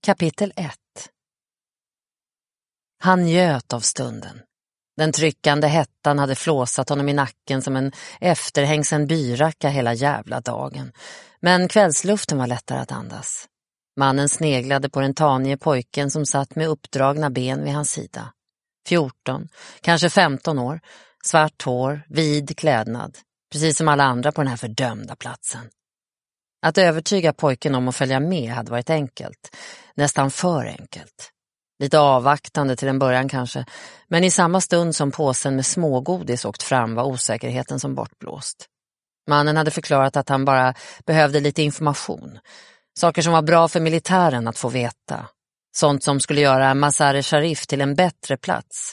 Kapitel 1. Han njöt av stunden. Den tryckande hettan hade flåsat honom i nacken som en efterhängsen byracka hela jävla dagen. Men kvällsluften var lättare att andas. Mannen sneglade på den tanige pojken som satt med uppdragna ben vid hans sida. 14, kanske 15 år, svart hår, vid klädnad. Precis som alla andra på den här fördömda platsen. Att övertyga pojken om att följa med hade varit enkelt. Nästan för enkelt. Lite avvaktande till en början kanske, men i samma stund som påsen med smågodis åkt fram var osäkerheten som bortblåst. Mannen hade förklarat att han bara behövde lite information. Saker som var bra för militären att få veta. Sånt som skulle göra Mazar-e-Sharif till en bättre plats.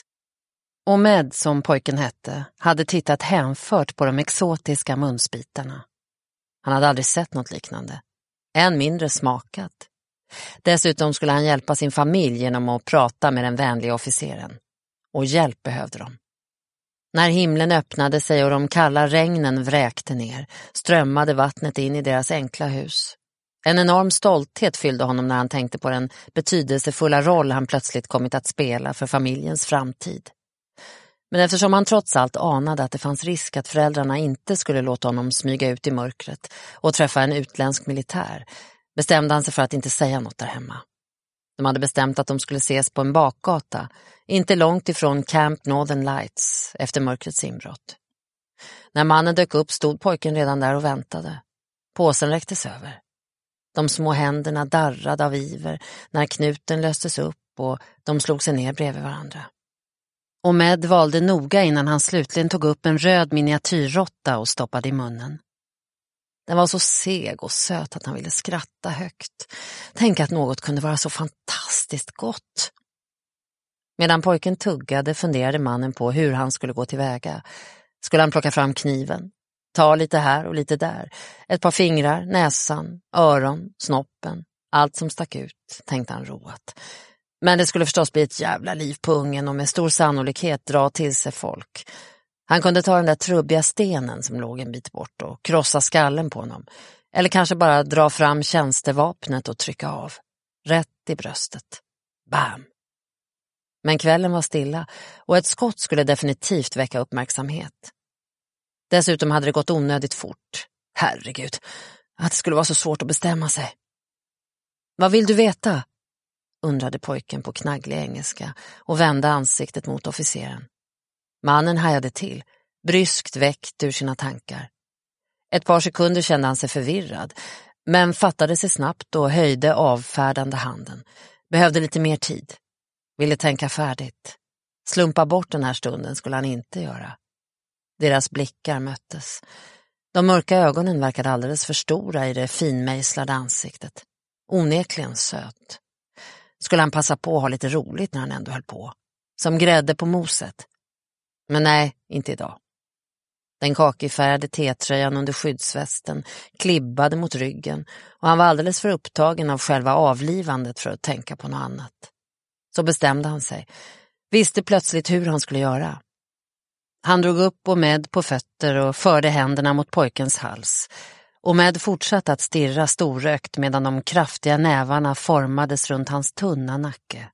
Omed, som pojken hette, hade tittat hänfört på de exotiska munsbitarna. Han hade aldrig sett något liknande. Än mindre smakat. Dessutom skulle han hjälpa sin familj genom att prata med den vänliga officeren. Och hjälp behövde de. När himlen öppnade sig och de kalla regnen vräkte ner, strömmade vattnet in i deras enkla hus. En enorm stolthet fyllde honom när han tänkte på den betydelsefulla roll han plötsligt kommit att spela för familjens framtid. Men eftersom han trots allt anade att det fanns risk att föräldrarna inte skulle låta honom smyga ut i mörkret och träffa en utländsk militär, bestämde han sig för att inte säga något där hemma. De hade bestämt att de skulle ses på en bakgata, inte långt ifrån Camp Northern Lights, efter mörkrets inbrott. När mannen dök upp stod pojken redan där och väntade. Påsen räcktes över. De små händerna darrade av iver när knuten löstes upp och de slog sig ner bredvid varandra. Omed valde noga innan han slutligen tog upp en röd miniatyrrotta och stoppade i munnen. Den var så seg och söt att han ville skratta högt. Tänk att något kunde vara så fantastiskt gott. Medan pojken tuggade funderade mannen på hur han skulle gå tillväga. Skulle han plocka fram kniven? Ta lite här och lite där. Ett par fingrar, näsan, öron, snoppen. Allt som stack ut, tänkte han roat. Men det skulle förstås bli ett jävla liv på ungen och med stor sannolikhet dra till sig folk. Han kunde ta den där trubbiga stenen som låg en bit bort och krossa skallen på honom. Eller kanske bara dra fram tjänstevapnet och trycka av. Rätt i bröstet. Bam! Men kvällen var stilla och ett skott skulle definitivt väcka uppmärksamhet. Dessutom hade det gått onödigt fort. Herregud, att det skulle vara så svårt att bestämma sig. Vad vill du veta? Undrade pojken på knagglig engelska och vände ansiktet mot officeren. Mannen hajade till, bryskt väckt ur sina tankar. Ett par sekunder kände han sig förvirrad, men fattade sig snabbt och höjde avfärdande handen. Behövde lite mer tid. Ville tänka färdigt. Slumpa bort den här stunden skulle han inte göra. Deras blickar möttes. De mörka ögonen verkade alldeles för stora i det finmejslade ansiktet. Onekligen söt. Skulle han passa på att ha lite roligt när han ändå höll på. Som grädde på moset. Men nej, inte idag. Den kakifärgade T-tröjan under skyddsvästen klibbade mot ryggen och han var alldeles för upptagen av själva avlivandet för att tänka på något annat. Så bestämde han sig. Visste plötsligt hur han skulle göra. Han drog upp Omed på fötter och förde händerna mot pojkens hals. Omed fortsatte att stirra storökt medan de kraftiga nävarna formades runt hans tunna nacke.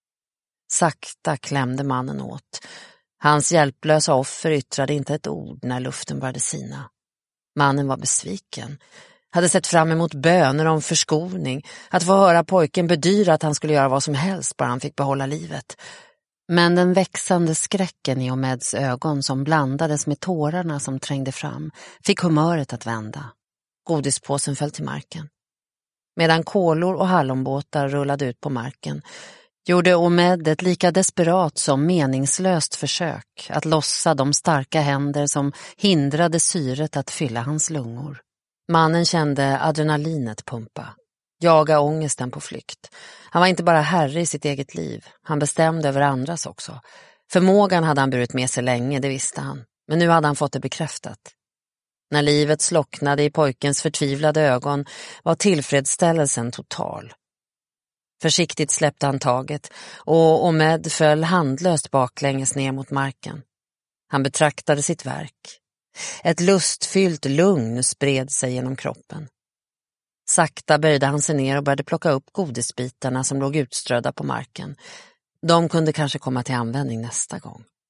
Sakta klämde mannen åt. Hans hjälplösa offer yttrade inte ett ord när luften började sina. Mannen var besviken. Hade sett fram emot böner om förskoning. Att få höra pojken bedyra att han skulle göra vad som helst bara han fick behålla livet. Men den växande skräcken i Omeds ögon som blandades med tårarna som trängde fram fick humöret att vända. Godispåsen föll till marken. Medan kolor och hallonbåtar rullade ut på marken gjorde Omed ett lika desperat som meningslöst försök att lossa de starka händer som hindrade syret att fylla hans lungor. Mannen kände adrenalinet pumpa, jaga ångesten på flykt. Han var inte bara herre i sitt eget liv, han bestämde över andras också. Förmågan hade han burit med sig länge, det visste han, men nu hade han fått det bekräftat. När livet slocknade i pojkens förtvivlade ögon var tillfredsställelsen total. Försiktigt släppte han taget och Omed föll handlöst baklänges ner mot marken. Han betraktade sitt verk. Ett lustfyllt lugn spred sig genom kroppen. Sakta böjde han sig ner och började plocka upp godisbitarna som låg utströdda på marken. De kunde kanske komma till användning nästa gång.